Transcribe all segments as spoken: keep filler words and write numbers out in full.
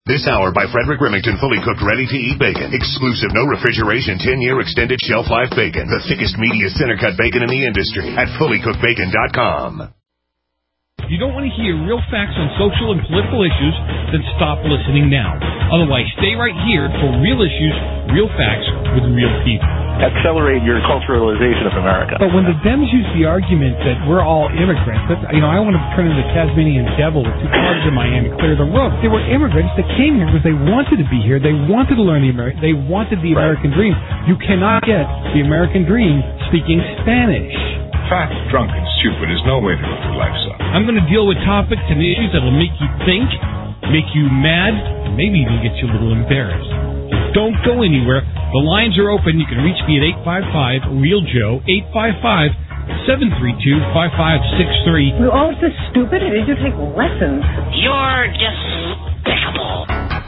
This hour by Frederick Remington, fully cooked, ready-to-eat bacon. Exclusive, no refrigeration, ten-year extended shelf life bacon. The thickest, meatiest, center-cut bacon in the industry at fully cooked bacon dot com. If you don't want to hear real facts on social and political issues, then stop listening now. Otherwise, stay right here for real issues, real facts with real people. Accelerate your culturalization of America. But when the Dems use the argument that we're all immigrants, that, you know, I want to turn into the Tasmanian devil with two cars in my hand and clear the road. They were immigrants that came here because they wanted to be here. They wanted to learn the American. They wanted the American dream. You cannot get the American dream speaking Spanish. Fat, drunk, and stupid is no way to go through life, son. I'm going to deal with topics and issues that will make you think, make you mad, and maybe even get you a little embarrassed. Don't go anywhere. The lines are open. You can reach me at eight five five, real Joe, eight five five, seven three two, five five six three. We're all this stupid, or did you take lessons? You're despicable.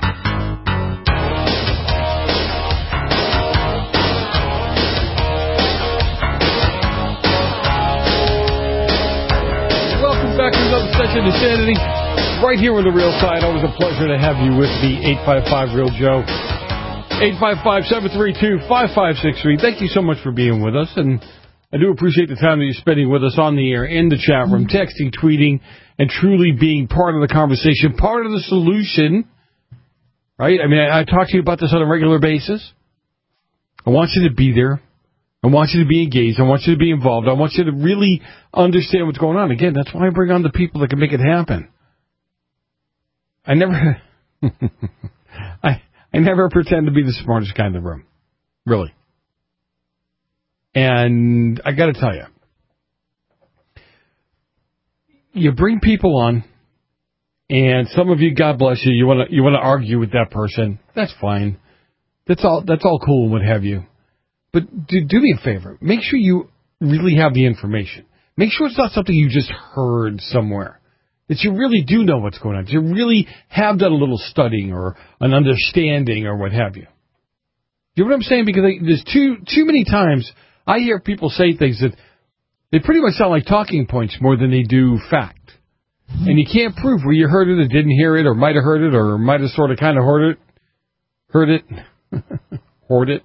Welcome back to another session of Insanity. Right here on The Real Side. Always a pleasure to have you with me, eight five five, real Joe. eight five five, seven three two, five five six three. Thank you so much for being with us, and I do appreciate the time that you're spending with us on the air, in the chat room, texting, tweeting, and truly being part of the conversation, part of the solution, right? I mean, I, I talk to you about this on a regular basis. I want you to be there. I want you to be engaged. I want you to be involved. I want you to really understand what's going on. Again, that's why I bring on the people that can make it happen. I never... I... I never pretend to be the smartest guy in the room. Really. And I got to tell you, you bring people on, and some of you, God bless you, you want to you want to argue with that person. That's fine. That's all. That's all cool and what have you. But do, do me a favor. Make sure you really have the information. Make sure it's not something you just heard somewhere. That you really do know what's going on. That you really have done a little studying or an understanding or what have you. You know what I'm saying? Because they, there's too too many times I hear people say things that they pretty much sound like talking points more than they do fact. And you can't prove where you heard it or didn't hear it or might have heard it or might have sort of kind of heard it. Heard it. Heard it.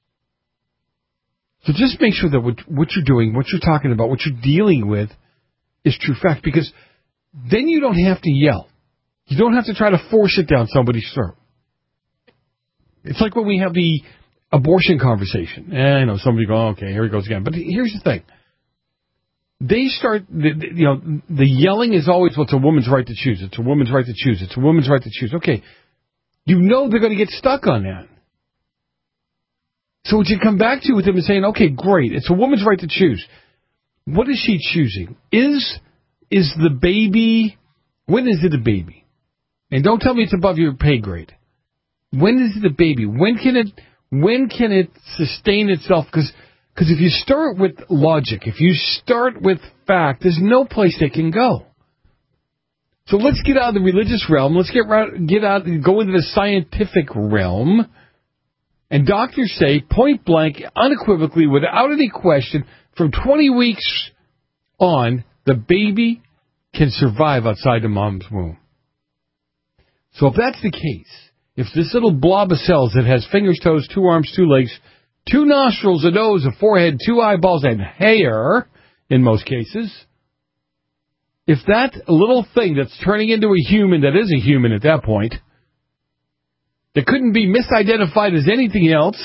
So just make sure that what, what you're doing, what you're talking about, what you're dealing with is true fact. Because then you don't have to yell. You don't have to try to force it down somebody's throat. It's like when we have the abortion conversation. And I know somebody go, oh, okay, here he goes again. But here's the thing. They start, you know, the yelling is always, well, it's a woman's right to choose. It's a woman's right to choose. It's a woman's right to choose. Okay. You know they're going to get stuck on that. So what you come back to with them is saying, okay, great. It's a woman's right to choose. What is she choosing? Is... Is the baby, when is it a baby? And don't tell me it's above your pay grade. When is it a baby? When can it, when can it sustain itself? Because because if you start with logic, if you start with fact, there's no place they can go. So let's get out of the religious realm. Let's get get out, go into the scientific realm. And doctors say, point blank, unequivocally, without any question, from twenty weeks on, the baby can survive outside the mom's womb. So if that's the case, if this little blob of cells that has fingers, toes, two arms, two legs, two nostrils, a nose, a forehead, two eyeballs, and hair, in most cases, if that little thing that's turning into a human that is a human at that point, that couldn't be misidentified as anything else,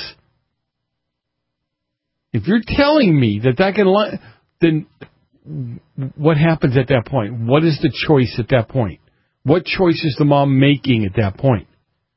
if you're telling me that that can, li- then... what happens at that point? What is the choice at that point? What choice is the mom making at that point?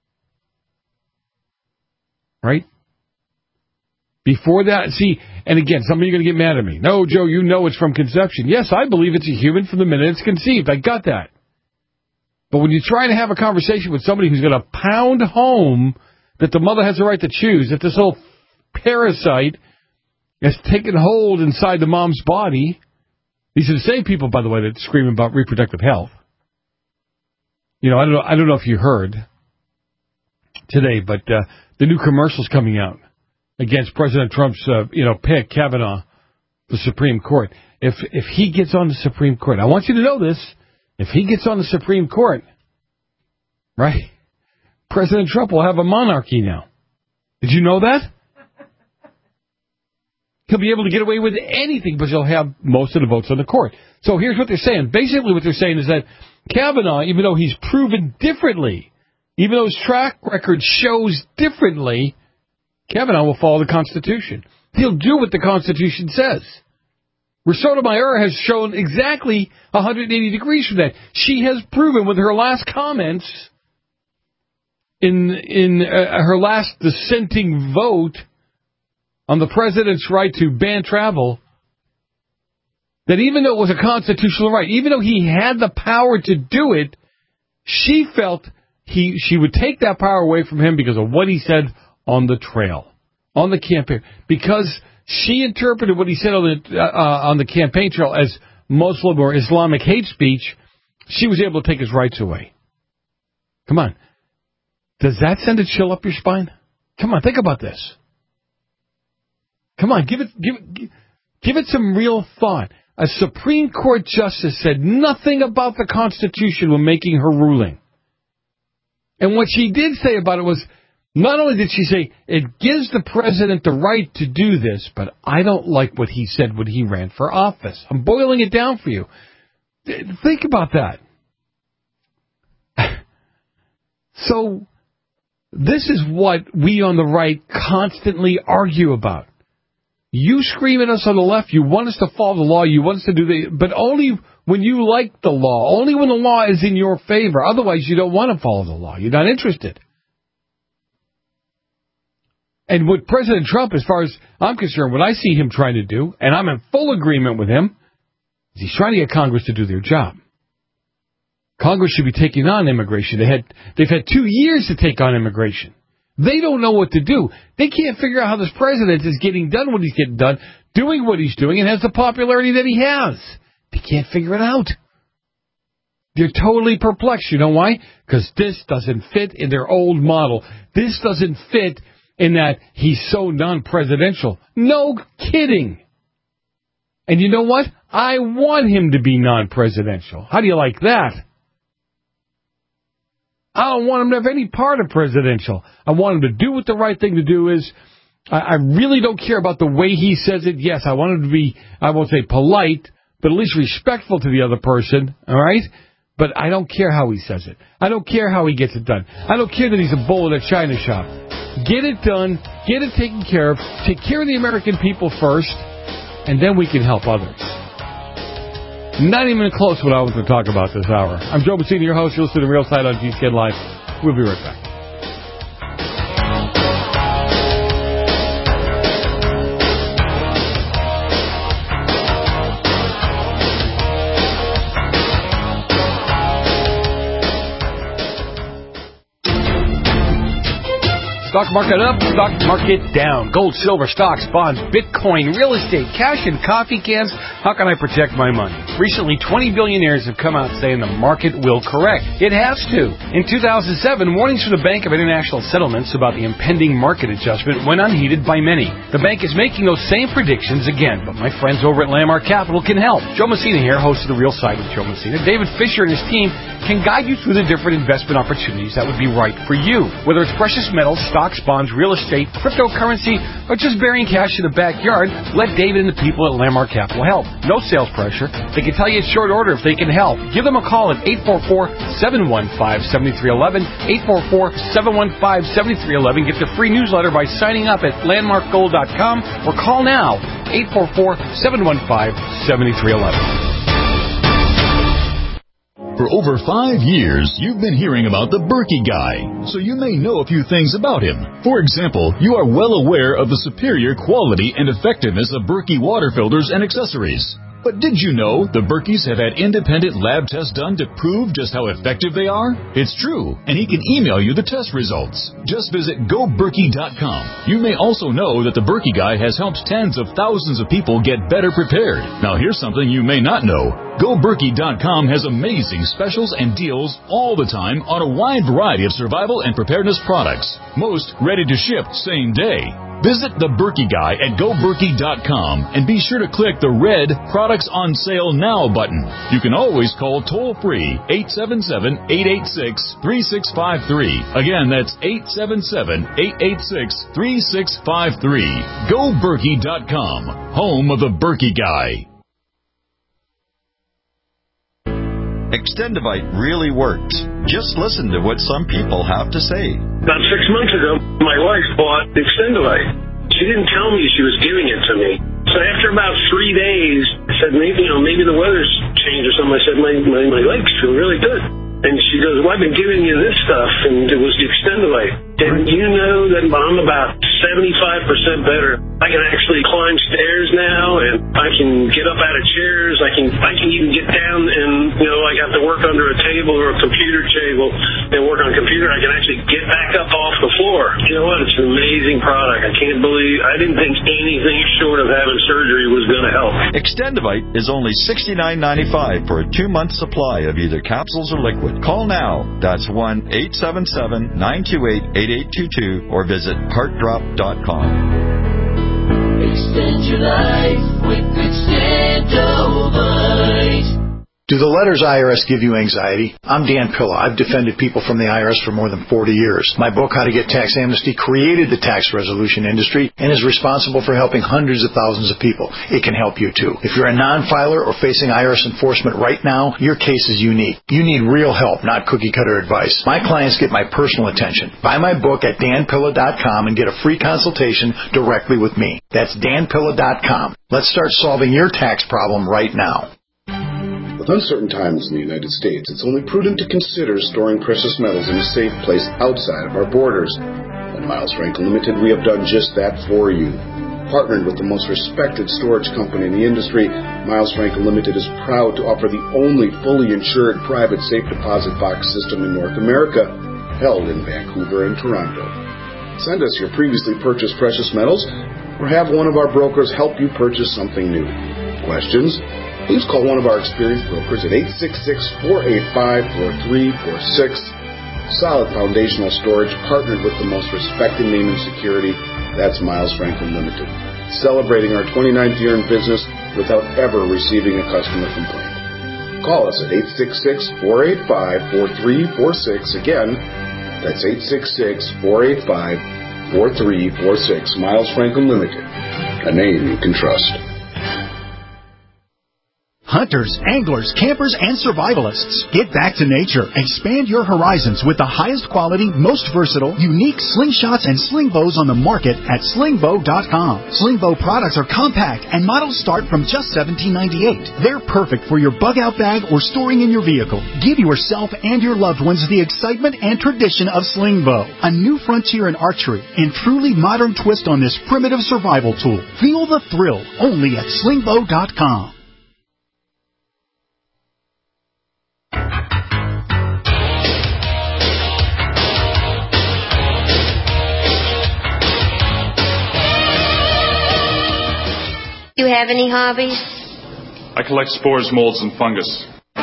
Right? Before that, see, and again, some of you are going to get mad at me. No, Joe, you know it's from conception. Yes, I believe it's a human from the minute it's conceived. I got that. But when you try to have a conversation with somebody who's going to pound home that the mother has the right to choose, that this whole parasite has taken hold inside the mom's body. These are the same people, by the way, that scream about reproductive health. You know, I don't know. I don't know if you heard today, but uh, the new commercials coming out against President Trump's, uh, you know, pick Kavanaugh, the Supreme Court. If if he gets on the Supreme Court, I want you to know this. If he gets on the Supreme Court, right? President Trump will have a monarchy now. Did you know that? He'll be able to get away with anything, but he'll have most of the votes on the court. So here's what they're saying. Basically what they're saying is that Kavanaugh, even though he's proven differently, even though his track record shows differently, Kavanaugh will follow the Constitution. He'll do what the Constitution says. Sotomayor has shown exactly one hundred eighty degrees from that. She has proven with her last comments in in uh, her last dissenting vote on the president's right to ban travel, that even though it was a constitutional right, even though he had the power to do it, she felt he she would take that power away from him because of what he said on the trail, on the campaign, because she interpreted what he said on the uh, on the campaign trail as Muslim or Islamic hate speech. She was able to take his rights away. Come on. Does that send a chill up your spine? Come on, think about this. Come on, give it give it, give it some real thought. A Supreme Court justice said nothing about the Constitution when making her ruling. And what she did say about it was, not only did she say, it gives the president the right to do this, but I don't like what he said when he ran for office. I'm boiling it down for you. Think about that. So, this is what we on the right constantly argue about. You scream at us on the left, you want us to follow the law, you want us to do the, but only when you like the law, only when the law is in your favor. Otherwise, you don't want to follow the law. You're not interested. And with President Trump, as far as I'm concerned, what I see him trying to do, and I'm in full agreement with him, is he's trying to get Congress to do their job. Congress should be taking on immigration. They had, they've had two years to take on immigration. They don't know what to do. They can't figure out how this president is getting done what he's getting done, doing what he's doing, and has the popularity that he has. They can't figure it out. They're totally perplexed. You know why? Because this doesn't fit in their old model. This doesn't fit in that he's so non-presidential. No kidding. And you know what? I want him to be non-presidential. How do you like that? I don't want him to have any part of presidential. I want him to do what the right thing to do is. I, I really don't care about the way he says it. Yes, I want him to be, I won't say polite, but at least respectful to the other person, all right? But I don't care how he says it. I don't care how he gets it done. I don't care that he's a bull at a china shop. Get it done. Get it taken care of. Take care of the American people first, and then we can help others. Not even close what I was going to talk about this hour. I'm Joe Messina, your host. You'll listen to The Real Side on G-Scan Live. We'll be right back. Stock market up, stock market down. Gold, silver, stocks, bonds, Bitcoin, real estate, cash, and coffee cans. How can I protect my money? Recently, twenty billionaires have come out saying the market will correct. It has to. In two thousand seven, warnings from the Bank of International Settlements about the impending market adjustment went unheeded by many. The bank is making those same predictions again, but my friends over at Landmark Capital can help. Joe Messina here, host of The Real Side with Joe Messina. David Fisher and his team can guide you through the different investment opportunities that would be right for you. Whether it's precious metals, stocks, bonds, real estate, cryptocurrency, or just burying cash in the backyard, let David and the people at Landmark Capital help. No sales pressure. They can tell you at short order if they can help. Give them a call at eight four four, seven one five, seven three one one, eight four four, seven one five, seven three one one. Get the free newsletter by signing up at landmark gold dot com or call now, eight four four, seven one five, seven three one one. For over five years, you've been hearing about the Berkey Guy, so you may know a few things about him. For example, you are well aware of the superior quality and effectiveness of Berkey water filters and accessories. But did you know the Berkeys have had independent lab tests done to prove just how effective they are? It's true, and he can email you the test results. Just visit go berkey dot com. You may also know that the Berkey Guy has helped tens of thousands of people get better prepared. Now here's something you may not know. go berkey dot com has amazing specials and deals all the time on a wide variety of survival and preparedness products. Most ready to ship same day. Visit The Berkey Guy at go berkey dot com and be sure to click the red Products on Sale Now button. You can always call toll-free eight seven seven, eight eight six, three six five three. Again, that's eight seven seven, eight eight six, three six five three. go berkey dot com, home of The Berkey Guy. Extendivite really works. Just listen to what some people have to say. About six months ago, my wife bought Extendivite. She didn't tell me she was giving it to me. So after about three days, I said, maybe, you know, maybe the weather's changed or something. I said, my, my, my legs feel really good. And she goes, well, I've been giving you this stuff, and it was the Extendivite. And you know that I'm about seventy-five percent better. I can actually climb stairs now, and I can get up out of chairs. I can I can even get down and, you know, I have to work under a table or a computer table and work on a computer. I can actually get back up off the floor. You know what? It's an amazing product. I can't believe, I didn't think anything short of having surgery was going to help. Extendivite is only sixty-nine ninety-five for a two-month supply of either capsules or liquid. Call now. That's one eight seven seven, nine two eight, eight eight two two or visit heart drop dot com. Extend your life with Extendivite. Do the letters I R S give you anxiety? I'm Dan Pilla. I've defended people from the I R S for more than forty years. My book, How to Get Tax Amnesty, created the tax resolution industry and is responsible for helping hundreds of thousands of people. It can help you too. If you're a non-filer or facing I R S enforcement right now, your case is unique. You need real help, not cookie-cutter advice. My clients get my personal attention. Buy my book at dan pilla dot com and get a free consultation directly with me. That's dan pilla dot com. Let's start solving your tax problem right now. With uncertain times in the United States, it's only prudent to consider storing precious metals in a safe place outside of our borders. At Miles Franklin Limited, we have done just that for you. Partnered with the most respected storage company in the industry, Miles Franklin Limited is proud to offer the only fully insured private safe deposit box system in North America, held in Vancouver and Toronto. Send us your previously purchased precious metals, or have one of our brokers help you purchase something new. Questions? Please call one of our experienced brokers at eight six six, four eight five, four three four six. Solid foundational storage partnered with the most respected name in security. That's Miles Franklin Limited. Celebrating our twenty-ninth year in business without ever receiving a customer complaint. Call us at eight six six, four eight five, four three four six. Again, that's eight six six, four eight five, four three four six. Miles Franklin Limited. A name you can trust. Hunters, anglers, campers, and survivalists. Get back to nature. Expand your horizons with the highest quality, most versatile, unique slingshots and sling bows on the market at sling bow dot com. Sling bow products are compact and models start from just seventeen ninety-eight. They're perfect for your bug-out bag or storing in your vehicle. Give yourself and your loved ones the excitement and tradition of sling bow. A new frontier in archery and truly modern twist on this primitive survival tool. Feel the thrill only at sling bow dot com. Do you have any hobbies? I collect spores, molds, and fungus.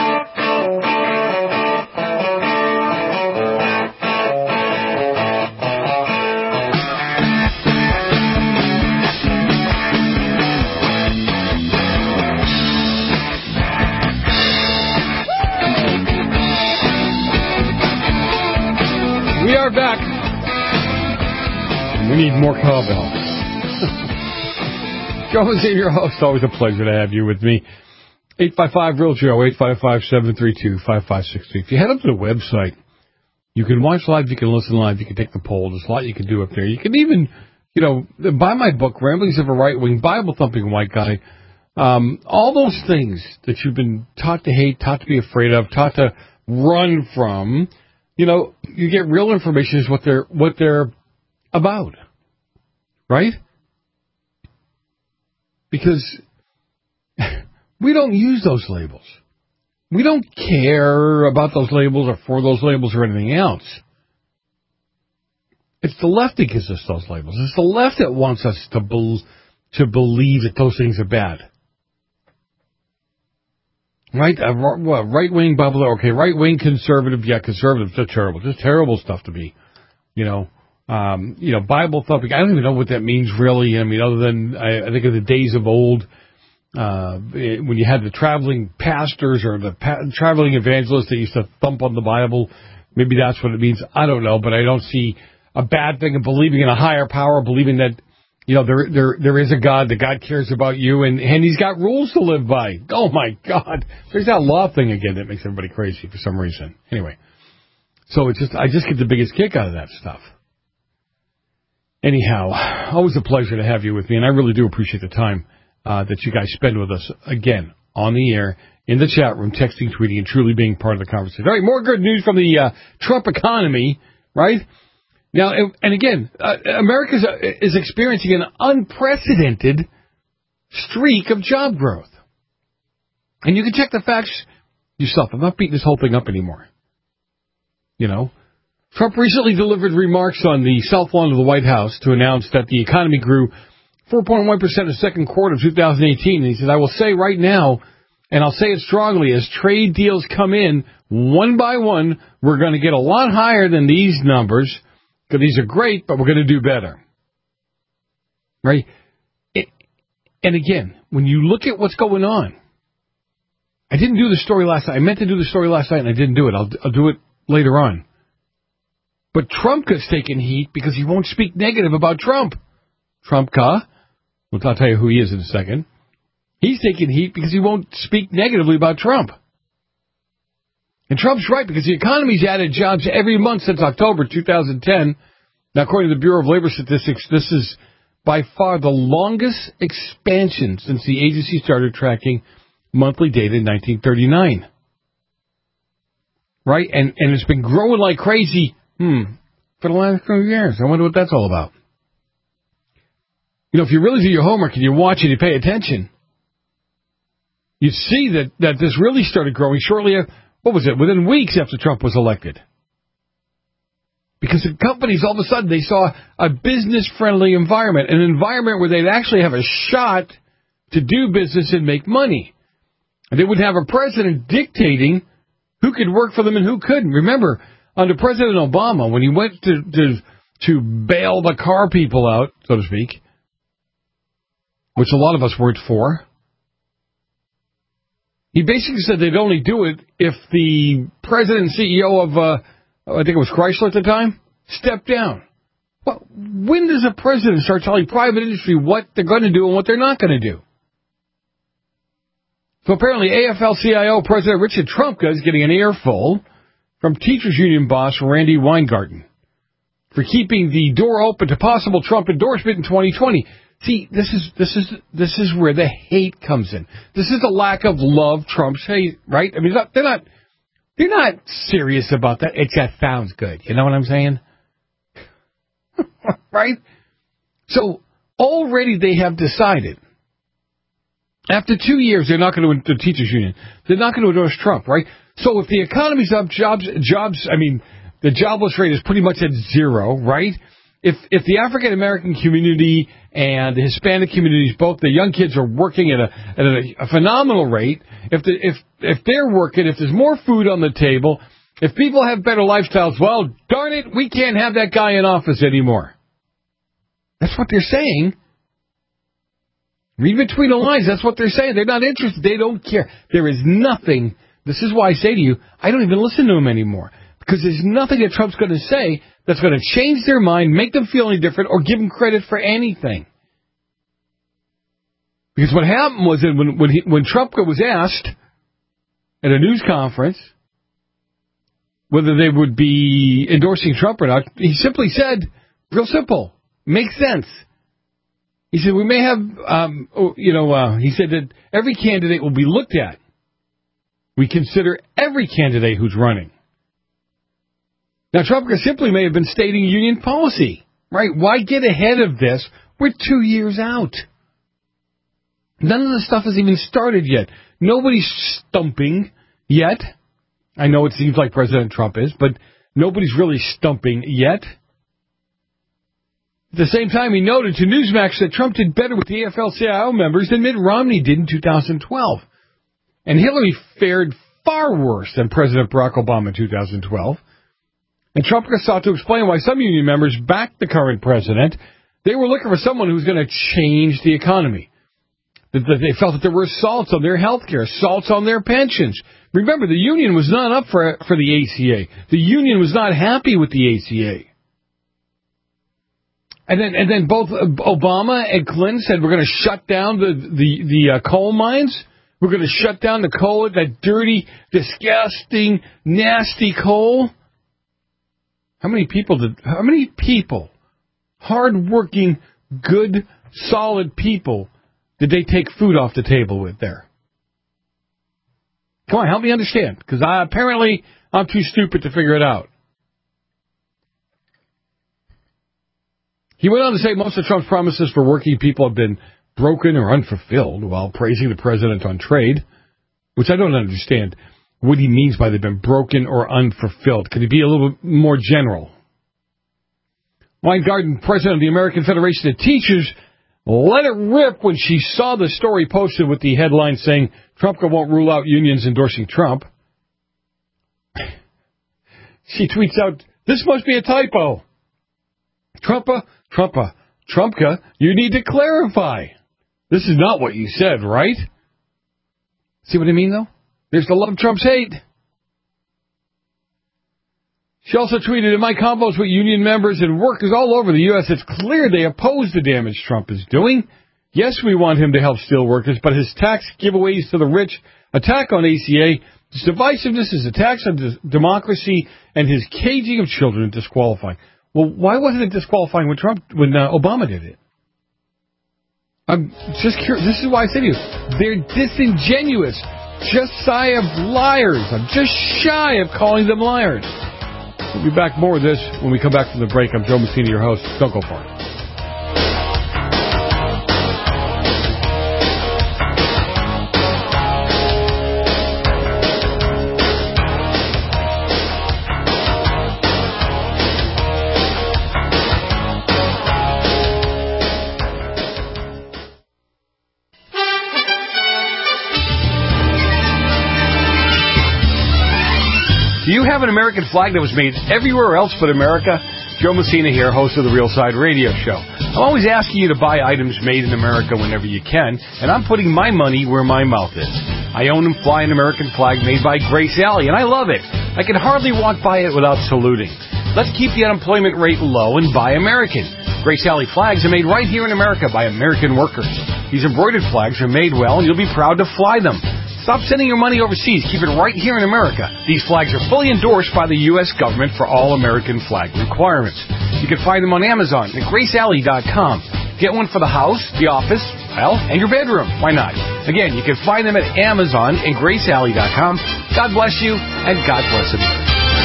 We are back. We need more cowbell. Joe is your host. Always a pleasure to have you with me. eight five five, real Joe, eight five five, seven three two, five five six three. If you head up to the website, you can watch live, you can listen live, you can take the poll. There's a lot you can do up there. You can even, you know, buy my book, Ramblings of a Right-Wing Bible-Thumping White Guy. Um, all those things that you've been taught to hate, taught to be afraid of, taught to run from, you know, you get real information is what they're, what they're about. Right? Because we don't use those labels. We don't care about those labels or for those labels or anything else. It's the left that gives us those labels. It's the left that wants us to, be, to believe that those things are bad. Right? Uh, well, right-wing Bible, okay, right-wing conservative, yeah, conservative, just terrible. Just terrible stuff to be, you know, um, you know, Bible thumping. I don't even know what that means really. I mean, other than I, I think of the days of old, uh, when you had the traveling pastors or the pa- traveling evangelists that used to thump on the Bible. Maybe that's what it means. I don't know, but I don't see a bad thing of believing in a higher power, believing that, you know, there there there is a God, that God cares about you, and, and he's got rules to live by. Oh, my God. There's that law thing again that makes everybody crazy for some reason. Anyway, so it's just I just get the biggest kick out of that stuff. Anyhow, always a pleasure to have you with me, and I really do appreciate the time uh, that you guys spend with us, again, on the air, in the chat room, texting, tweeting, and truly being part of the conversation. All right, more good news from the uh, Trump economy, right? Now, and again, uh, America is experiencing an unprecedented streak of job growth. And you can check the facts yourself. I'm not beating this whole thing up anymore. You know, Trump recently delivered remarks on the South Lawn of the White House to announce that the economy grew four point one percent in the second quarter of two thousand eighteen. And he said, I will say right now, and I'll say it strongly, as trade deals come in one by one, we're going to get a lot higher than these numbers, because these are great, but we're going to do better. Right? It, and again, when you look at what's going on, I didn't do the story last night. I meant to do the story last night, and I didn't do it. I'll, I'll do it later on. But Trumpka's taking heat because he won't speak negative about Trump. Trumpka, well, I'll tell you who he is in a second. He's taking heat because he won't speak negatively about Trump. And Trump's right, because the economy's added jobs every month since October two thousand ten. Now, according to the Bureau of Labor Statistics, this is by far the longest expansion since the agency started tracking monthly data in nineteen thirty-nine. Right? And, and it's been growing like crazy, hmm, for the last few years. I wonder what that's all about. You know, if you really do your homework and you watch and you pay attention, you see that, that this really started growing shortly after, what was it, within weeks after Trump was elected. Because the companies, all of a sudden, they saw a business-friendly environment, an environment where they'd actually have a shot to do business and make money. And they would have a president dictating who could work for them and who couldn't. Remember, under President Obama, when he went to, to, to bail the car people out, so to speak, which a lot of us weren't for, he basically said they'd only do it if the president and C E O of, uh, I think it was Chrysler at the time, stepped down. Well, when does a president start telling private industry what they're going to do and what they're not going to do? So apparently A F L C I O President Richard Trumka is getting an earful from teachers union boss Randy Weingarten for keeping the door open to possible Trump endorsement in twenty twenty. See, this is this is this is where the hate comes in. This is the lack of love Trump's hate, right? I mean, they're not they're not serious about that. It just sounds good. You know what I'm saying? Right? So already they have decided, after two years, they're not going to, the teachers union, they're not going to endorse Trump, right? So if the economy's up, jobs, jobs, I mean, the jobless rate is pretty much at zero, right? If if the African American community and the Hispanic communities, both the young kids are working at a at a, a phenomenal rate, if the if if they're working, if there's more food on the table, if people have better lifestyles, well, darn it, we can't have that guy in office anymore. That's what they're saying. Read between the lines. That's what they're saying. They're not interested. They don't care. There is nothing. This is why I say to you, I don't even listen to them anymore. Because there's nothing that Trump's going to say that's going to change their mind, make them feel any different, or give them credit for anything. Because what happened was that when when, he, when Trump was asked at a news conference whether they would be endorsing Trump or not, he simply said, real simple, makes sense. He said, we may have, um, you know, uh, he said that every candidate will be looked at. We consider every candidate who's running. Now, Trump simply may have been stating union policy, right? Why get ahead of this? We're two years out. None of the stuff has even started yet. Nobody's stumping yet. I know it seems like President Trump is, but nobody's really stumping yet. At the same time, he noted to Newsmax that Trump did better with the A F L C I O members than Mitt Romney did in two thousand twelve. And Hillary fared far worse than President Barack Obama in two thousand twelve. And Trump sought to explain why some union members backed the current president. They were looking for someone who was going to change the economy. That they felt that there were assaults on their health care, assaults on their pensions. Remember, the union was not up for for the A C A. The union was not happy with the A C A. And then, and then both Obama and Clinton said we're going to shut down the the the uh, coal mines. We're going to shut down the coal, that dirty, disgusting, nasty coal. How many people did? How many people, hard-working, good, solid people, did they take food off the table with there? Come on, help me understand, because I, apparently I'm too stupid to figure it out. He went on to say most of Trump's promises for working people have been broken or unfulfilled, while praising the president on trade, which I don't understand what he means by they've been broken or unfulfilled. Could he be a little bit more general? Weingarten, president of the American Federation of Teachers, let it rip when she saw the story posted with the headline saying, Trumka won't rule out unions endorsing Trump. She tweets out, this must be a typo. Trumpa, Trumpa, Trumpka, you need to clarify. This is not what you said, right? See what I mean, though? There's the love Trump's hate. She also tweeted, in my combos with union members and workers all over the U S, it's clear they oppose the damage Trump is doing. Yes, we want him to help steel workers, but his tax giveaways to the rich, attack on A C A, his divisiveness, his attacks on d- democracy, and his caging of children disqualifying. Well, why wasn't it disqualifying when Trump, when uh, Obama did it? I'm just curious. This is why I say to you, they're disingenuous, just shy of liars. I'm just shy of calling them liars. We'll be back more of this when we come back from the break. I'm Joe Messina, your host. Don't go far. Do you have an American flag that was made everywhere else but America? Joe Messina here, host of the Real Side Radio Show. I'm always asking you to buy items made in America whenever you can, and I'm putting my money where my mouth is. I own and fly an American flag made by Grace Alley, and I love it. I can hardly walk by it without saluting. Let's keep the unemployment rate low and buy American. Grace Alley flags are made right here in America by American workers. These embroidered flags are made well, and you'll be proud to fly them. Stop sending your money overseas. Keep it right here in America. These flags are fully endorsed by the U S government for all American flag requirements. You can find them on Amazon at grace alley dot com. Get one for the house, the office, well, and your bedroom. Why not? Again, you can find them at Amazon and grace alley dot com. God bless you, and God bless America.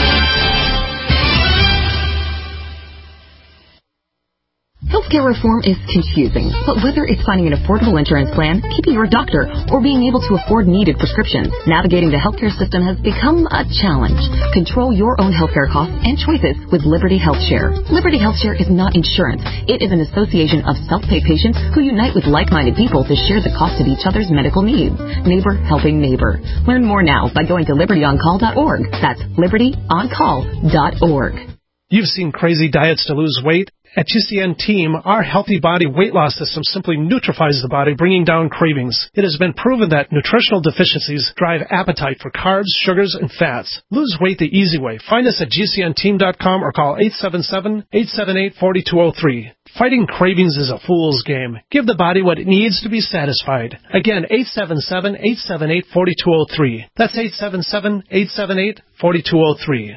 Healthcare reform is confusing, but whether it's finding an affordable insurance plan, keeping your doctor, or being able to afford needed prescriptions, navigating the healthcare system has become a challenge. Control your own healthcare costs and choices with Liberty HealthShare. Liberty HealthShare is not insurance. It is an association of self-pay patients who unite with like-minded people to share the cost of each other's medical needs. Neighbor helping neighbor. Learn more now by going to liberty on call dot org. That's liberty on call dot org. You've seen crazy diets to lose weight. At G C N Team, our Healthy Body weight loss system simply neutralizes the body, bringing down cravings. It has been proven that nutritional deficiencies drive appetite for carbs, sugars, and fats. Lose weight the easy way. Find us at G C N team dot com or call eight seven seven, eight seven eight, four two zero three. Fighting cravings is a fool's game. Give the body what it needs to be satisfied. Again, eight seven seven, eight seven eight, four two zero three. That's eight seven seven, eight seven eight, four two zero three.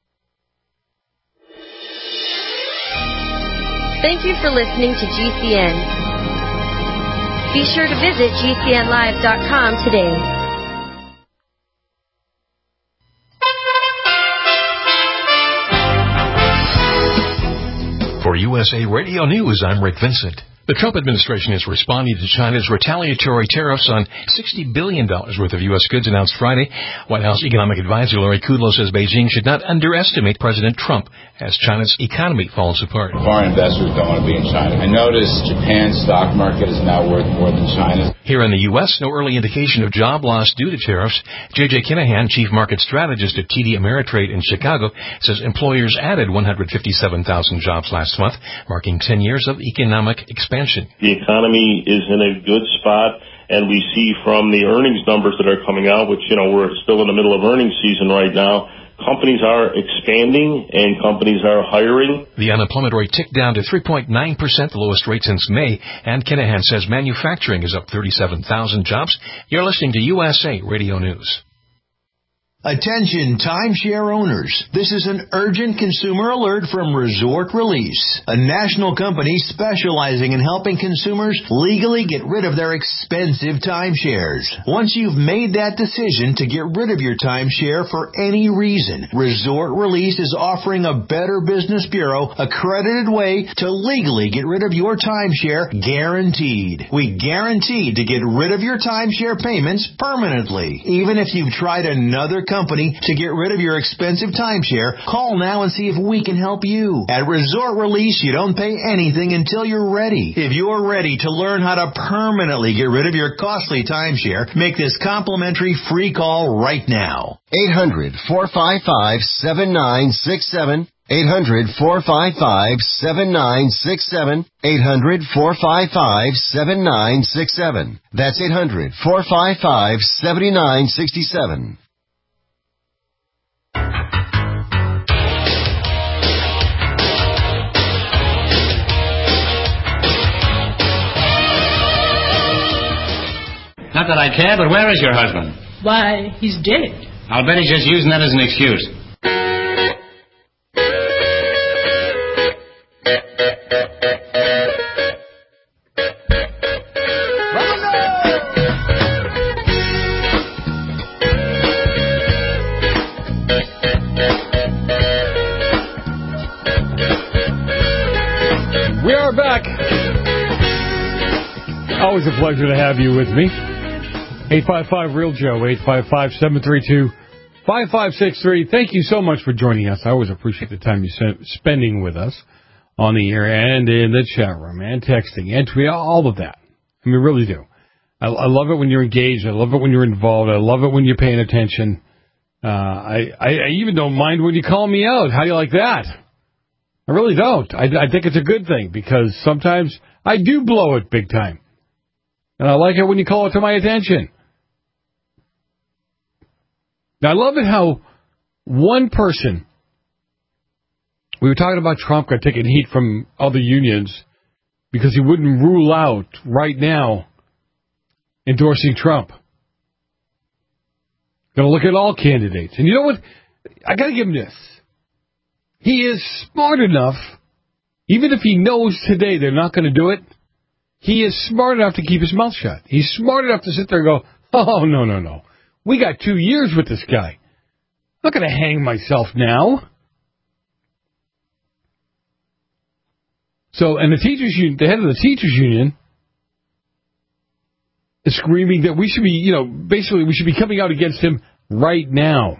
Thank you for listening to G C N. Be sure to visit G C N live dot com today. For U S A Radio News, I'm Rick Vincent. The Trump administration is responding to China's retaliatory tariffs on sixty billion dollars worth of U S goods announced Friday. White House economic advisor Larry Kudlow says Beijing should not underestimate President Trump as China's economy falls apart. Foreign investors don't want to be in China. I noticed Japan's stock market is now worth more than China's. Here in the U S, no early indication of job loss due to tariffs. J J Kinahan, chief market strategist at T D Ameritrade in Chicago, says employers added one hundred fifty-seven thousand jobs last month, marking ten years of economic expansion. The economy is in a good spot, and we see from the earnings numbers that are coming out, which, you know, we're still in the middle of earnings season right now, companies are expanding and companies are hiring. The unemployment rate ticked down to three point nine percent, the lowest rate since May, and Kinahan says manufacturing is up thirty-seven thousand jobs. You're listening to U S A Radio News. Attention timeshare owners. This is an urgent consumer alert from Resort Release, a national company specializing in helping consumers legally get rid of their expensive timeshares. Once you've made that decision to get rid of your timeshare for any reason, Resort Release is offering a Better Business Bureau accredited way to legally get rid of your timeshare, guaranteed. We guarantee to get rid of your timeshare payments permanently. Even if you've tried another company company to get rid of your expensive timeshare, call now and see if we can help you. At Resort Release, you don't pay anything until you're ready. If you're ready to learn how to permanently get rid of your costly timeshare, make this complimentary free call right now. eight hundred, four five five, seven nine six seven. eight hundred, four five five, seven nine six seven. eight hundred, four five five, seven nine six seven. That's eight hundred, four five five, seven nine six seven. Not that I care, but where is your husband? Why, he's dead. I'll bet he's just using that as an excuse. We are back. Always a pleasure to have you with me. eight five five real Joe, eight five five, seven three two, five five six three. Thank you so much for joining us. I always appreciate the time you're spending with us on the air and in the chat room and texting and tweet, all of that. I mean, really do. I, I love it when you're engaged. I love it when you're involved. I love it when you're paying attention. Uh, I, I, I even don't mind when you call me out. How do you like that? I really don't. I, I think it's a good thing because sometimes I do blow it big time. And I like it when you call it to my attention. Now, I love it how one person, we were talking about Trump got taking heat from other unions because he wouldn't rule out right now endorsing Trump. Going to look at all candidates. And you know what? I got to give him this. He is smart enough, even if he knows today they're not going to do it, he is smart enough to keep his mouth shut. He's smart enough to sit there and go, oh, no, no, no. We got two years with this guy. I'm not going to hang myself now. So, and the teachers union, the head of the teachers union is screaming that we should be, you know, basically we should be coming out against him right now.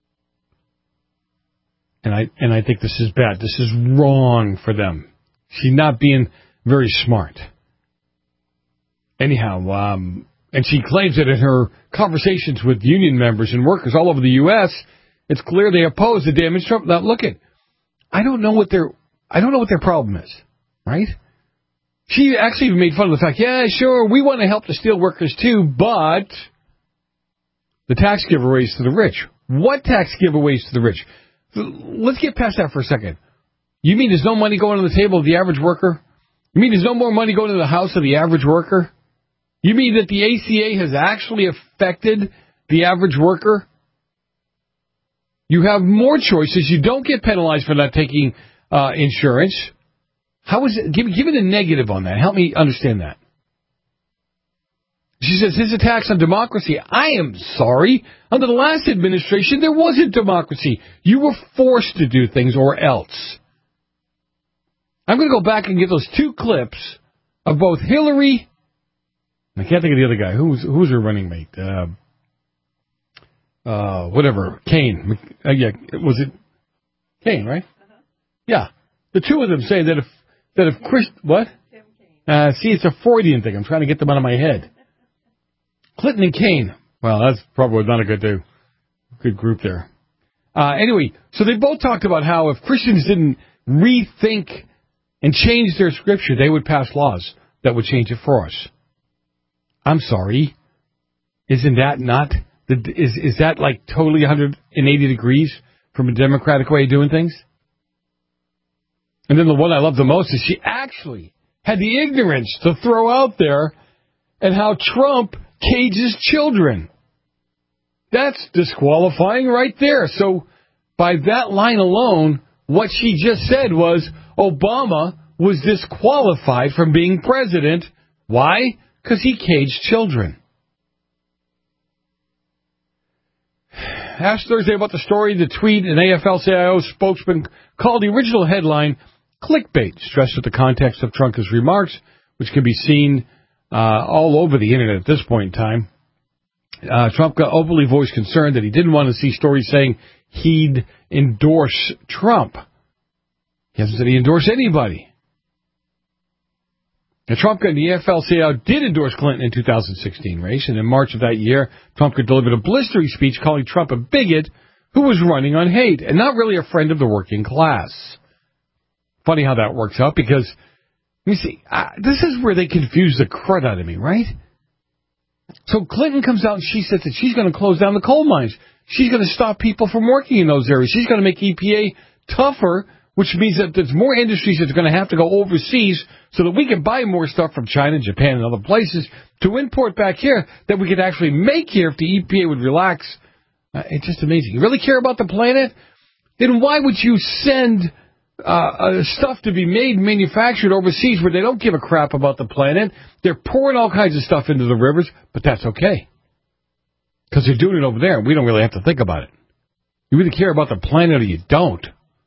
And I and I think this is bad. This is wrong for them. She's not being very smart. Anyhow, um, and she claims that in her conversations with union members and workers all over the U S, it's clear they oppose the damage Trump. Now, look at, I don't know what their, I don't know what their problem is, right? She actually even made fun of the fact, yeah, sure, we want to help the steel workers too, but the tax giveaways to the rich. What tax giveaways to the rich? Let's get past that for a second. You mean there's no money going to the table of the average worker? You mean there's no more money going to the house of the average worker? You mean that the A C A has actually affected the average worker? You have more choices. You don't get penalized for not taking uh, insurance. How is it? Give, give me the negative on that. Help me understand that. She says, his attacks on democracy. I am sorry. Under the last administration, there wasn't democracy. You were forced to do things or else. I'm going to go back and get those two clips of both Hillary, I can't think of the other guy. Who's who's her running mate? Uh, uh, whatever. Kane. Uh, yeah, was it Kane, right? Uh-huh. Yeah. The two of them say that if that if Chris what? Uh, see, it's a Freudian thing. I'm trying to get them out of my head. Clinton and Kane. Well, that's probably not a good uh, good group there. Uh, anyway, so they both talked about how if Christians didn't rethink and change their scripture, they would pass laws that would change it for us. I'm sorry. Isn't that not, the, is, is that like totally one hundred eighty degrees from a democratic way of doing things? And then the one I love the most is she actually had the ignorance to throw out there and how Trump cages children. That's disqualifying right there. So by that line alone, what she just said was Obama was disqualified from being president. Why? Because he caged children. Asked Thursday about the story, the tweet, an A F L C I O spokesman called the original headline clickbait, stressed with the context of Trump's remarks, which can be seen uh, all over the internet at this point in time. Uh, Trump got openly voiced concern that he didn't want to see stories saying he'd endorse Trump. He hasn't said he endorsed anybody. Now, Trump and the A F L C I O did endorse Clinton in two thousand sixteen race, and in March of that year, Trump delivered a blistering speech calling Trump a bigot who was running on hate and not really a friend of the working class. Funny how that works out, because, let me see, uh, this is where they confuse the crud out of me, right? So Clinton comes out and she says that she's going to close down the coal mines. She's going to stop people from working in those areas. She's going to make E P A tougher, which means that there's more industries that's going to have to go overseas so that we can buy more stuff from China, Japan, and other places to import back here that we could actually make here if the E P A would relax. Uh, it's just amazing. You really care about the planet? Then why would you send uh, uh, stuff to be made, manufactured overseas where they don't give a crap about the planet? They're pouring all kinds of stuff into the rivers, but that's okay. Because they're doing it over there, and we don't really have to think about it. You either care about the planet or you don't.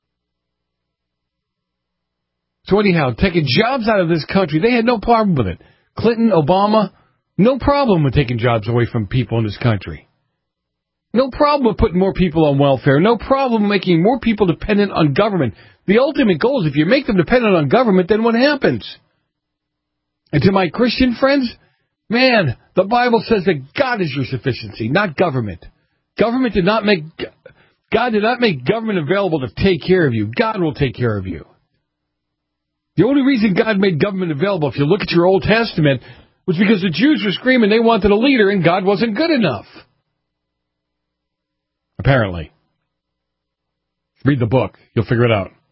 So anyhow, taking jobs out of this country, they had no problem with it. Clinton, Obama, no problem with taking jobs away from people in this country. No problem with putting more people on welfare. No problem making more people dependent on government. The ultimate goal is if you make them dependent on government, then what happens? And to my Christian friends, man, the Bible says that God is your sufficiency, not government. Government did not make, God did not make government available to take care of you. God will take care of you. The only reason God made government available, if you look at your Old Testament, was because the Jews were screaming they wanted a leader and God wasn't good enough. Apparently. Read the book. You'll figure it out.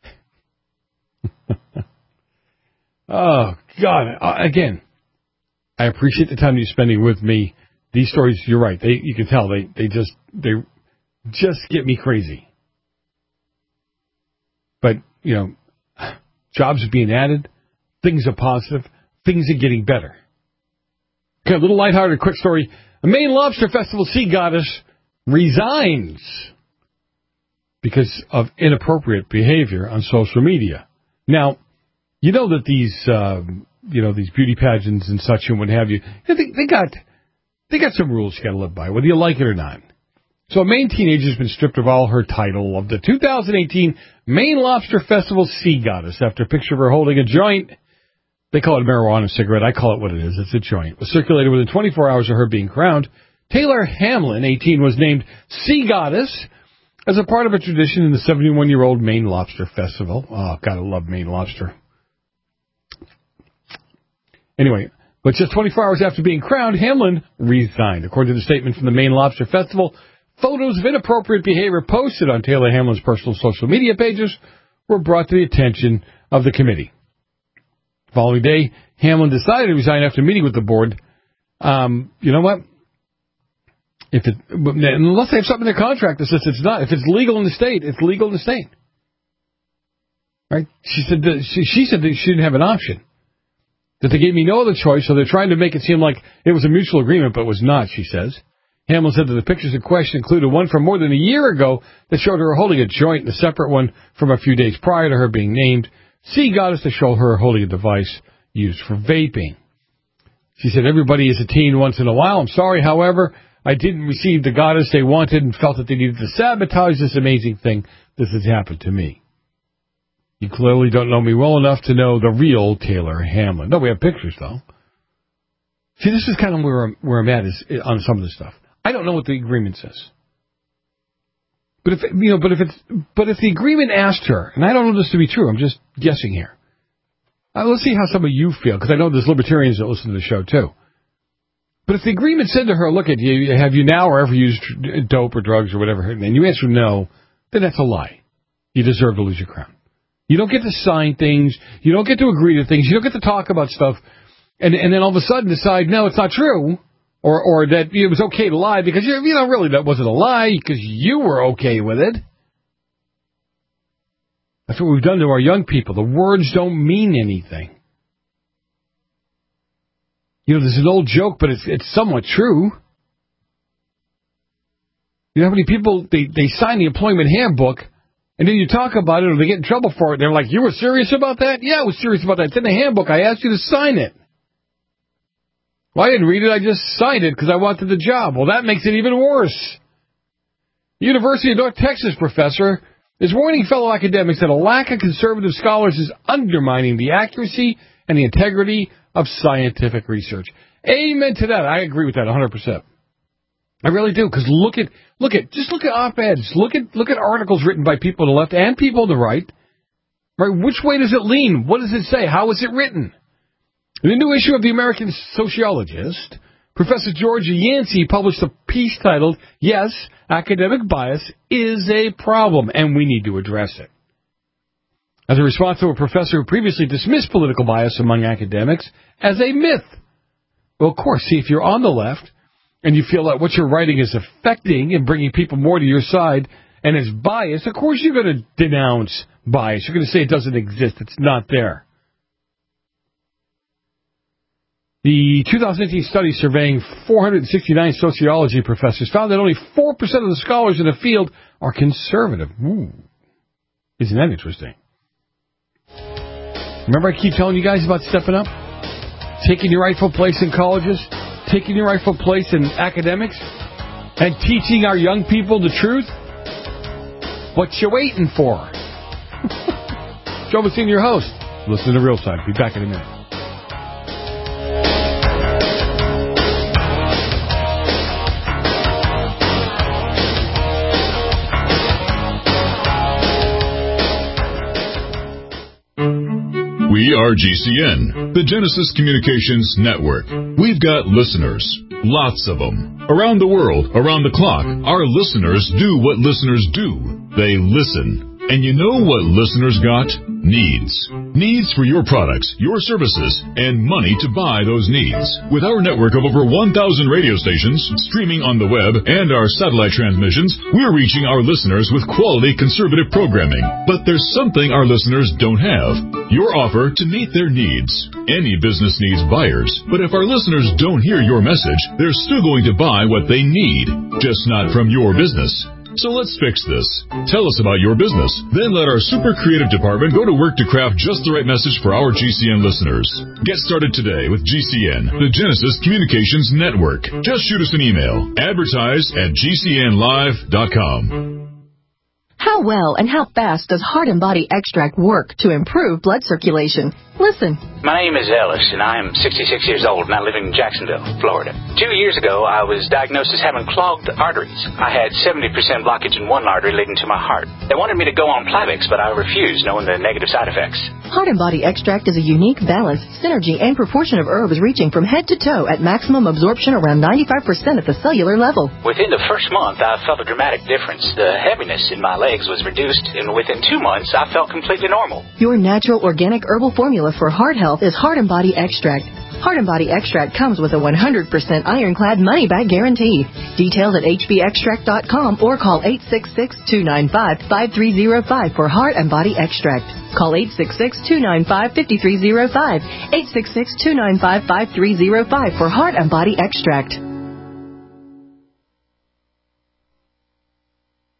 Oh, God. Uh, again, I appreciate the time you're spending with me. These stories, you're right. They, you can tell, they, they just, they just get me crazy. But, you know, jobs are being added. Things are positive. Things are getting better. Okay, a little lighthearted, quick story. A Maine Lobster Festival sea goddess resigns because of inappropriate behavior on social media. Now, you know that these, uh, you know, these beauty pageants and such and what have you, they, they got, they got some rules you got to live by, whether you like it or not. So a Maine teenager has been stripped of all her title of the two thousand eighteen Maine Lobster Festival Sea Goddess after a picture of her holding a joint. They call it a marijuana cigarette. I call it what it is. It's a joint. It was circulated within twenty-four hours of her being crowned. Taylor Hamlin, eighteen, was named Sea Goddess as a part of a tradition in the seventy-one-year-old Maine Lobster Festival. Oh, gotta love Maine lobster. Anyway, but just twenty-four hours after being crowned, Hamlin resigned. According to the statement from the Maine Lobster Festival, photos of inappropriate behavior posted on Taylor Hamlin's personal social media pages were brought to the attention of the committee. The following day, Hamlin decided to resign after meeting with the board. Um, you know what? If it, unless they have something in their contract that says it's not. If it's legal in the state, it's legal in the state. Right? She said that she, she said that she didn't have an option. That they gave me no other choice, so they're trying to make it seem like it was a mutual agreement, but it was not, she says. Hamlin said that the pictures in question included one from more than a year ago that showed her holding a joint and a separate one from a few days prior to her being named Sea Goddess to show her holding a device used for vaping. She said, everybody is a teen once in a while. I'm sorry, however, I didn't receive the goddess they wanted and felt that they needed to sabotage this amazing thing. This has happened to me. You clearly don't know me well enough to know the real Taylor Hamlin. No, we have pictures, though. See, this is kind of where I'm, where I'm at is on some of this stuff. I don't know what the agreement says. But if, you know, but if it's, but if the agreement asked her, and I don't know this to be true, I'm just guessing here. Uh, let's see how some of you feel, because I know there's libertarians that listen to the show, too. But if the agreement said to her, look, at you, have you now or ever used dope or drugs or whatever, and you answer no, then that's a lie. You deserve to lose your crown. You don't get to sign things. You don't get to agree to things. You don't get to talk about stuff, and and then all of a sudden decide, no, it's not true, or or that it was okay to lie, because, you know, really, that wasn't a lie, because you were okay with it. That's what we've done to our young people. The words don't mean anything. You know, there's an old joke, but it's it's somewhat true. You know how many people, they, they sign the employment handbook, and then you talk about it, or they get in trouble for it, and they're like, you were serious about that? Yeah, I was serious about that. It's in the handbook. I asked you to sign it. Well, I didn't read it. I just signed it because I wanted the job. Well, that makes it even worse. University of North Texas professor is warning fellow academics that a lack of conservative scholars is undermining the accuracy and the integrity of scientific research. Amen to that. I agree with that one hundred percent. I really do, because look at, look at, just look at op-eds. Look at, look at articles written by people on the left and people on the right. Right? Which way does it lean? What does it say? How is it written? In the new issue of the American Sociologist, Professor Georgia Yancey published a piece titled, Yes, Academic Bias is a Problem, and we need to address it. As a response to a professor who previously dismissed political bias among academics as a myth. Well, of course, see, if you're on the left and you feel like what you're writing is affecting and bringing people more to your side and is biased, of course you're going to denounce bias. You're going to say it doesn't exist. It's not there. The two thousand eighteen study surveying four hundred sixty-nine sociology professors found that only four percent of the scholars in the field are conservative. Ooh. Isn't that interesting? Remember I keep telling you guys about stepping up? Taking your rightful place in colleges? Taking your rightful place in academics? And teaching our young people the truth? What you waiting for? Joe Messina, your host. Listen to Real Side. Be back in a minute. We are G C N, the Genesis Communications Network. We've got listeners, lots of them. Around the world, around the clock, our listeners do what listeners do. They listen. And you know what listeners got? Needs. Needs for your products, your services, and money to buy those needs. With our network of over one thousand radio stations, streaming on the web, and our satellite transmissions, we're reaching our listeners with quality conservative programming. But there's something our listeners don't have. Your offer to meet their needs. Any business needs buyers, but if our listeners don't hear your message, they're still going to buy what they need, just not from your business. So let's fix this. Tell us about your business. Then let our super creative department go to work to craft just the right message for our G C N listeners. Get started today with G C N, the Genesis Communications Network. Just shoot us an email. Advertise at G C N live dot com. How well and how fast does Heart and Body Extract work to improve blood circulation? Listen. My name is Ellis, and I am sixty-six years old, and I live in Jacksonville, Florida. Two years ago, I was diagnosed as having clogged arteries. I had seventy percent blockage in one artery leading to my heart. They wanted me to go on Plavix, but I refused, knowing the negative side effects. Heart and Body Extract is a unique balance, synergy, and proportion of herbs reaching from head to toe at maximum absorption around ninety-five percent at the cellular level. Within the first month, I felt a dramatic difference. The heaviness in my legs was reduced, and within two months, I felt completely normal. Your natural organic herbal formula for heart health is Heart and Body Extract. Heart and Body Extract comes with a one hundred percent ironclad money-back guarantee. Details at H B extract dot com or call eight six six, two nine five, five three zero five for Heart and Body Extract. Call eight six six, two nine five, five three zero five, eight six six, two nine five, five three zero five for Heart and Body Extract.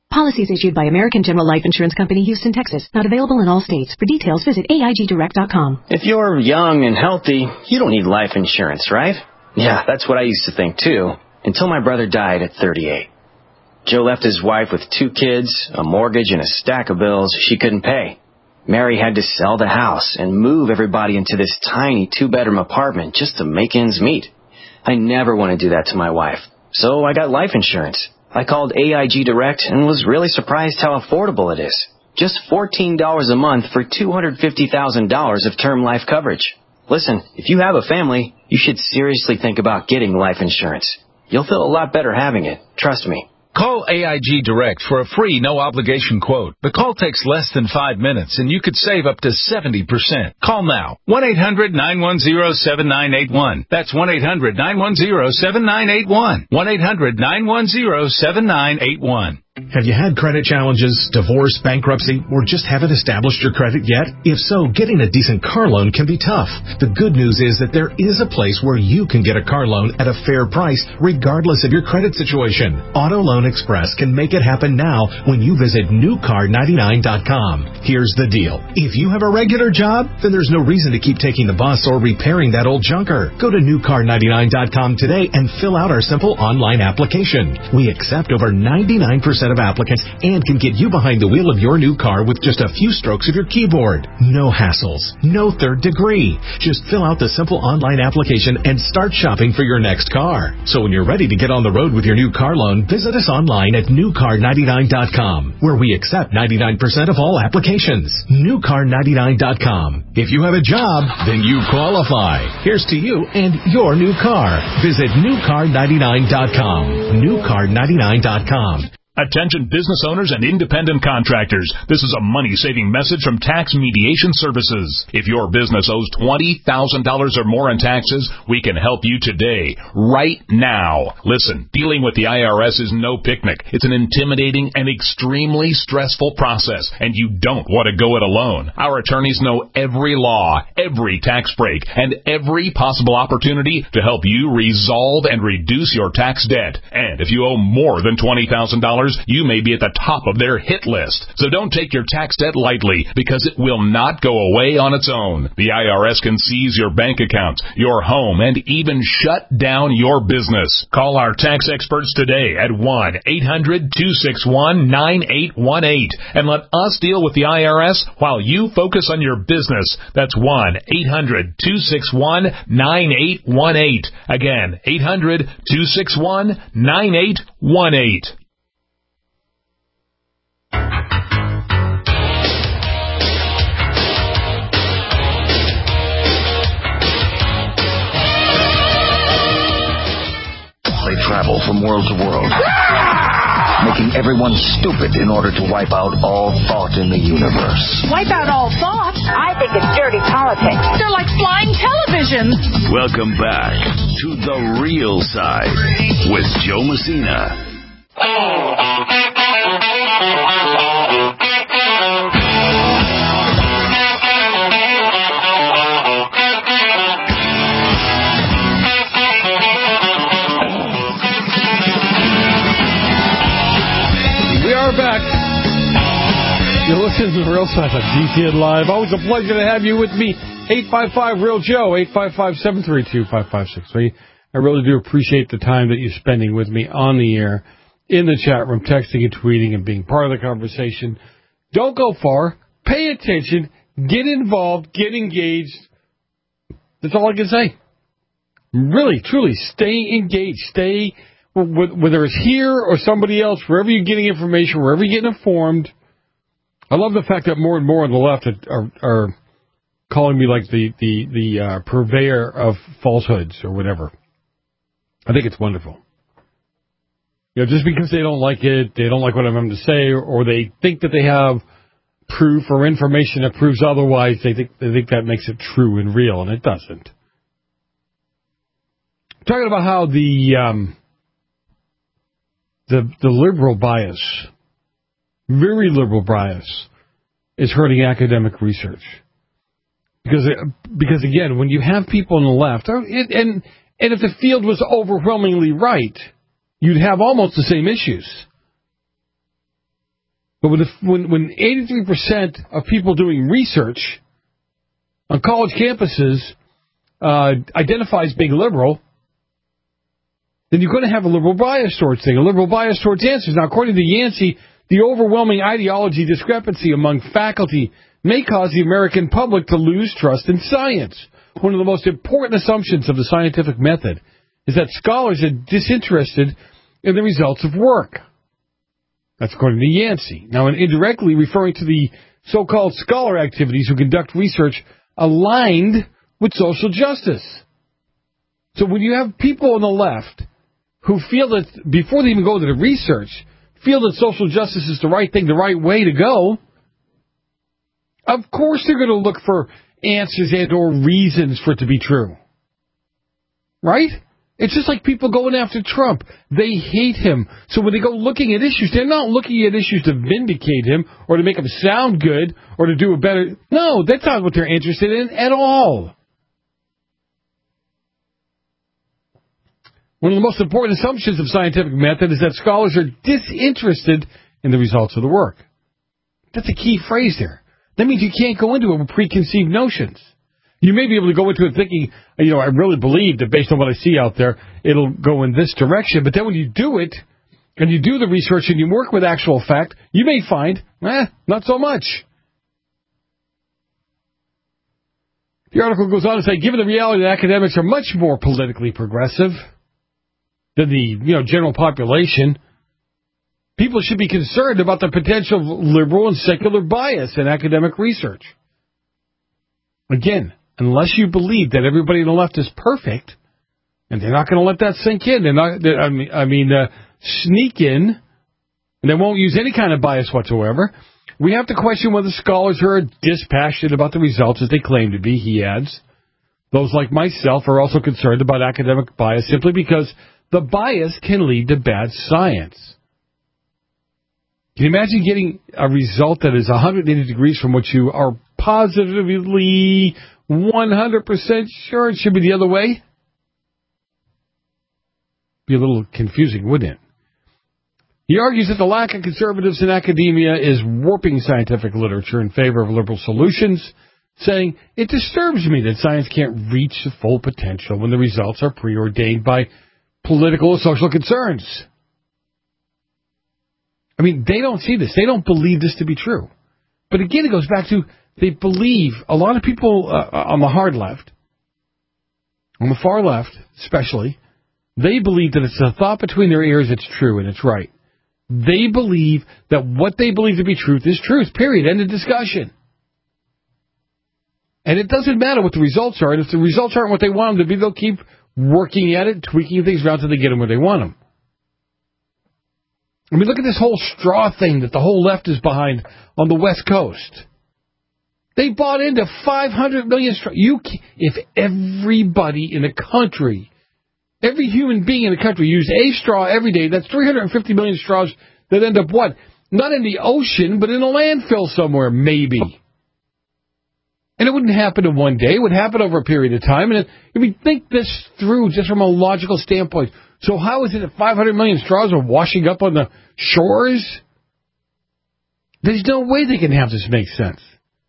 Policies issued by American General Life Insurance Company, Houston, Texas. Not available in all states. For details, visit A I G direct dot com. If you're young and healthy, you don't need life insurance, right? Yeah, that's what I used to think, too, until my brother died at thirty-eight. Joe left his wife with two kids, a mortgage, and a stack of bills she couldn't pay. Mary had to sell the house and move everybody into this tiny two-bedroom apartment just to make ends meet. I never want to do that to my wife, so I got life insurance. I called A I G Direct and was really surprised how affordable it is. Just fourteen dollars a month for two hundred fifty thousand dollars of term life coverage. Listen, if you have a family, you should seriously think about getting life insurance. You'll feel a lot better having it, trust me. Call A I G Direct for a free, no-obligation quote. The call takes less than five minutes, and you could save up to seventy percent. Call now. one eight hundred nine one zero seven nine eight one. That's one eight hundred nine one zero seven nine eight one. one eight hundred nine one zero seven nine eight one. Have you had credit challenges, divorce, bankruptcy, or just haven't established your credit yet? If so, getting a decent car loan can be tough. The good news is that there is a place where you can get a car loan at a fair price, regardless of your credit situation. Auto Loan Express can make it happen now when you visit new car ninety-nine dot com. Here's the deal. If you have a regular job, then there's no reason to keep taking the bus or repairing that old junker. Go to new car ninety-nine dot com today and fill out our simple online application. We accept over ninety-nine percent of applicants and can get you behind the wheel of your new car with just a few strokes of your keyboard. No hassles, no third degree. Just fill out the simple online application and start shopping for your next car. So when you're ready to get on the road with your new car loan, visit us online at new car ninety-nine dot com, where we accept ninety-nine percent of all applications. new car ninety-nine dot com. If you have a job, then you qualify. Here's to you and your new car. Visit new car ninety-nine dot com. new car ninety-nine dot com. Attention business owners and independent contractors. This is a money-saving message from Tax Mediation Services. If your business owes twenty thousand dollars or more in taxes, we can help you today, right now. Listen, dealing with the I R S is no picnic. It's an intimidating and extremely stressful process, and you don't want to go it alone. Our attorneys know every law, every tax break, and every possible opportunity to help you resolve and reduce your tax debt. And if you owe more than twenty thousand dollars, you may be at the top of their hit list. So don't take your tax debt lightly, because it will not go away on its own. The I R S can seize your bank accounts, your home, and even shut down your business. Call our tax experts today at one eight hundred two six one nine eight one eight and let us deal with the I R S while you focus on your business. That's one eight hundred two six one nine eight one eight. Again, eight hundred two six one nine eight one eight. They travel from world to world, making everyone stupid in order to wipe out all thought in the universe. Wipe out all thought? I think it's dirty politics. They're like flying televisions. Welcome back to The Real Side with Joe Messina. Back. You're listening to The Real Side on G C N Live. Always a pleasure to have you with me. eight five five real Joe, eight five five, seven three two, five five six three. I really do appreciate the time that you're spending with me on the air, in the chat room, texting and tweeting and being part of the conversation. Don't go far. Pay attention. Get involved. Get engaged. That's all I can say. Really, truly, stay engaged. Stay whether it's here or somebody else, wherever you're getting information, wherever you're getting informed. I love the fact that more and more on the left are, are calling me like the, the, the uh, purveyor of falsehoods or whatever. I think it's wonderful. You know, just because they don't like it, they don't like what I'm having to say, or, or they think that they have proof or information that proves otherwise, they think, they think that makes it true and real, and it doesn't. Talking about how the... Um, The the liberal bias, very liberal bias, is hurting academic research. Because, because again, when you have people on the left, and, and and if the field was overwhelmingly right, you'd have almost the same issues. But when, the, when, when eighty-three percent of people doing research on college campuses uh, identifies being liberal, then you're going to have a liberal bias towards things, a liberal bias towards answers. Now, according to Yancey, the overwhelming ideology discrepancy among faculty may cause the American public to lose trust in science. One of the most important assumptions of the scientific method is that scholars are disinterested in the results of work. That's according to Yancey. Now, and indirectly referring to the so-called scholar activities who conduct research aligned with social justice. So when you have people on the left who feel that, before they even go to the research, feel that social justice is the right thing, the right way to go, of course they're going to look for answers and or reasons for it to be true. Right? It's just like people going after Trump. They hate him. So when they go looking at issues, they're not looking at issues to vindicate him or to make him sound good or to do a better... No, that's not what they're interested in at all. One of the most important assumptions of scientific method is that scholars are disinterested in the results of the work. That's a key phrase there. That means you can't go into it with preconceived notions. You may be able to go into it thinking, you know, I really believe that based on what I see out there, it'll go in this direction. But then when you do it, and you do the research and you work with actual fact, you may find, eh, not so much. The article goes on to say, given the reality that academics are much more politically progressive than the, you know, general population, people should be concerned about the potential liberal and secular bias in academic research. Again, unless you believe that everybody on the left is perfect, and they're not going to let that sink in. They're not. They're, I mean, I mean uh, sneak in, and they won't use any kind of bias whatsoever. We have to question whether scholars are dispassionate about the results as they claim to be, he adds. Those like myself are also concerned about academic bias simply because the bias can lead to bad science. Can you imagine getting a result that is one hundred eighty degrees from what you are positively one hundred percent sure it should be the other way? Be a little confusing, wouldn't it? He argues that the lack of conservatives in academia is warping scientific literature in favor of liberal solutions, saying, it disturbs me that science can't reach the full potential when the results are preordained by political or social concerns. I mean, they don't see this. They don't believe this to be true. But again, it goes back to, they believe, a lot of people uh, on the hard left, on the far left especially, they believe that it's a thought between their ears, it's true and it's right. They believe that what they believe to be truth is truth, period, end of discussion. And it doesn't matter what the results are, and if the results aren't what they want them to be, they'll keep working at it, tweaking things around until they get them where they want them. I mean, look at this whole straw thing that the whole left is behind on the West Coast. They bought into five hundred million straws. You, if everybody in the country, every human being in the country used a straw every day, that's three hundred fifty million straws that end up what? Not in the ocean, but in a landfill somewhere, maybe. And it wouldn't happen in one day. It would happen over a period of time. And if we think this through just from a logical standpoint, so how is it that five hundred million straws are washing up on the shores? There's no way they can have this make sense.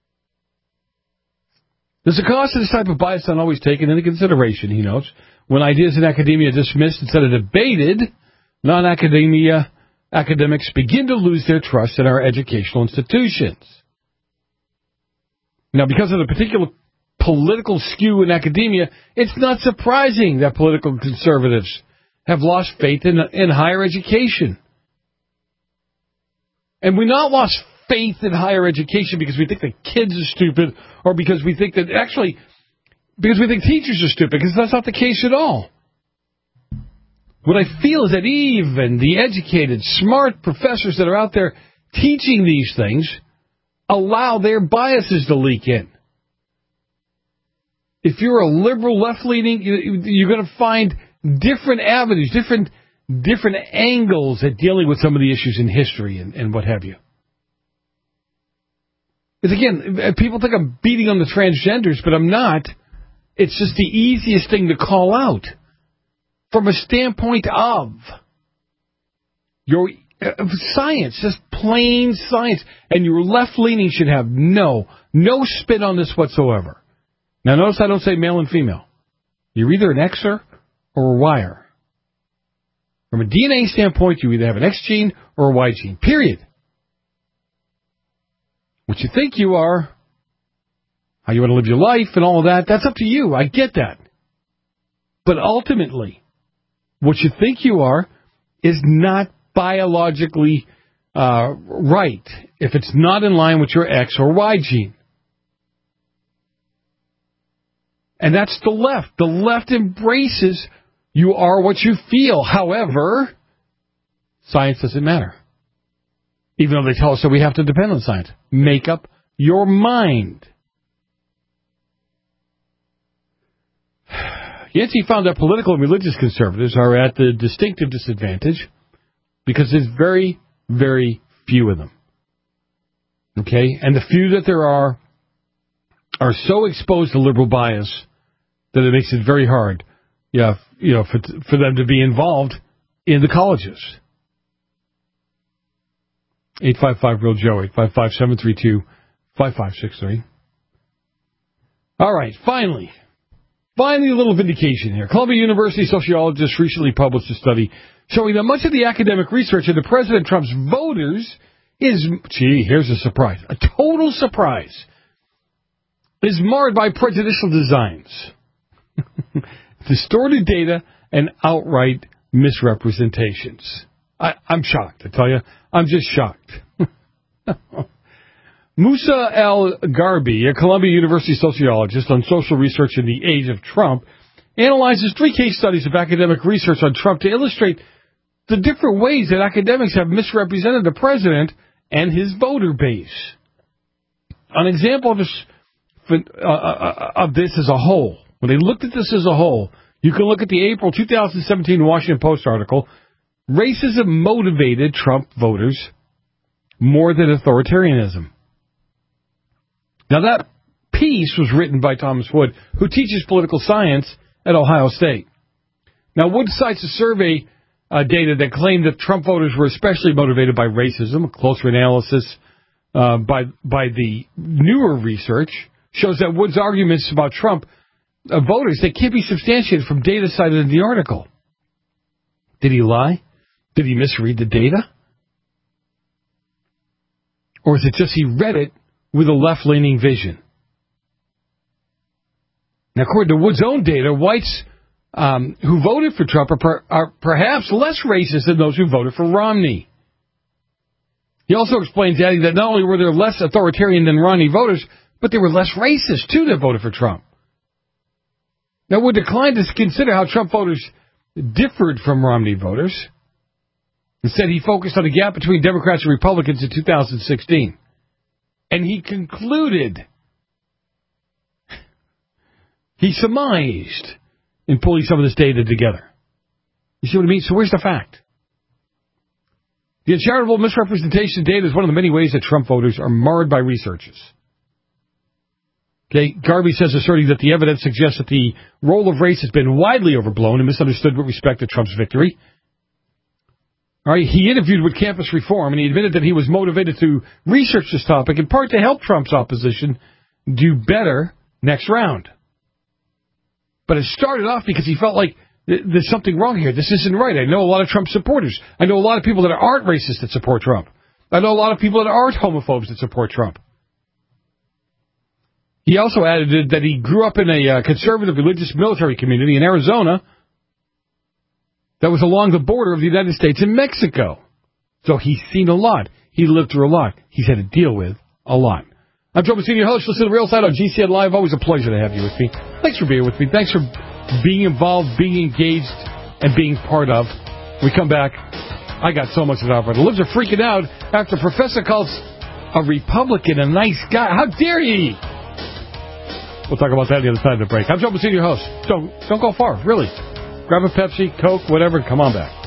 There's a cost to this type of bias not always taken into consideration, he notes. When ideas in academia are dismissed instead of debated, non-academia academics begin to lose their trust in our educational institutions. Now, because of the particular political skew in academia, it's not surprising that political conservatives have lost faith in, in higher education. And we not lost faith in higher education because we think the kids are stupid or because we think that, actually, because we think teachers are stupid, because that's not the case at all. What I feel is that even the educated, smart professors that are out there teaching these things allow their biases to leak in. If you're a liberal left-leaning, you're going to find different avenues, different different angles at dealing with some of the issues in history and, and what have you. Because again, people think I'm beating on the transgenders, but I'm not. It's just the easiest thing to call out from a standpoint of your Science, just plain science. And your left-leaning should have no, no spin on this whatsoever. Now, notice I don't say male and female. You're either an Xer or a Y-er. From a D N A standpoint, you either have an X gene or a Y gene, period. What you think you are, how you want to live your life and all of that, that's up to you. I get that. But ultimately, what you think you are is not biologically uh, right if it's not in line with your X or Y gene. And that's the left. The left embraces you are what you feel. However, science doesn't matter. Even though they tell us that we have to depend on science. Make up your mind. Yancey found that political and religious conservatives are at the distinctive disadvantage because there's very, very few of them. Okay? And the few that there are are so exposed to liberal bias that it makes it very hard, yeah, you know, for for them to be involved in the colleges. eight five five real Joe, eight five five, seven three two, five five six three. All right, finally. Finally, a little vindication here. Columbia University sociologists recently published a study showing that much of the academic research into President Trump's voters is, gee, here's a surprise, a total surprise, is marred by prejudicial designs, distorted data, and outright misrepresentations. I, I'm shocked, I tell you. I'm just shocked. Musa El-Garbi, a Columbia University sociologist on social research in the age of Trump, analyzes three case studies of academic research on Trump to illustrate the different ways that academics have misrepresented the president and his voter base. An example of this, uh, of this as a whole, when they looked at this as a whole, you can look at the April two thousand seventeen Washington Post article, Racism Motivated Trump Voters More Than Authoritarianism. Now, that piece was written by Thomas Wood, who teaches political science at Ohio State. Now, Wood cites a survey uh, data that claimed that Trump voters were especially motivated by racism. A closer analysis uh, by by the newer research shows that Wood's arguments about Trump uh, voters, they can't be substantiated from data cited in the article. Did he lie? Did he misread the data? Or is it just he read it with a left-leaning vision? Now, according to Wood's own data, whites um, who voted for Trump are, per, are perhaps less racist than those who voted for Romney. He also explains, adding that not only were there less authoritarian than Romney voters, but they were less racist, too, that voted for Trump. Now, Wood declined to consider how Trump voters differed from Romney voters. Instead, he focused on the gap between Democrats and Republicans in two thousand sixteen. And he concluded, he surmised in pulling some of this data together. You see what I mean? So where's the fact? The uncharitable misrepresentation data is one of the many ways that Trump voters are marred by researchers. Okay, Garvey says, asserting that the evidence suggests that the role of race has been widely overblown and misunderstood with respect to Trump's victory. All right, he interviewed with Campus Reform, and he admitted that he was motivated to research this topic, in part to help Trump's opposition do better next round. But it started off because he felt like th- there's something wrong here. This isn't right. I know a lot of Trump supporters. I know a lot of people that aren't racist that support Trump. I know a lot of people that aren't homophobes that support Trump. He also added that he grew up in a uh, conservative religious military community in Arizona that was along the border of the United States and Mexico. So he's seen a lot. He lived through a lot. He's had to deal with a lot. I'm Joe Messina, your host. Listen to The Real Side on G C N Live. Always a pleasure to have you with me. Thanks for being with me. Thanks for being involved, being engaged, and being part of. When we come back, I got so much to offer. The libs are freaking out after Professor calls a Republican a nice guy. How dare he? We'll talk about that the other side of the break. I'm Joe Messina, your host. Don't, don't go far, really. Grab a Pepsi, Coke, whatever, and come on back.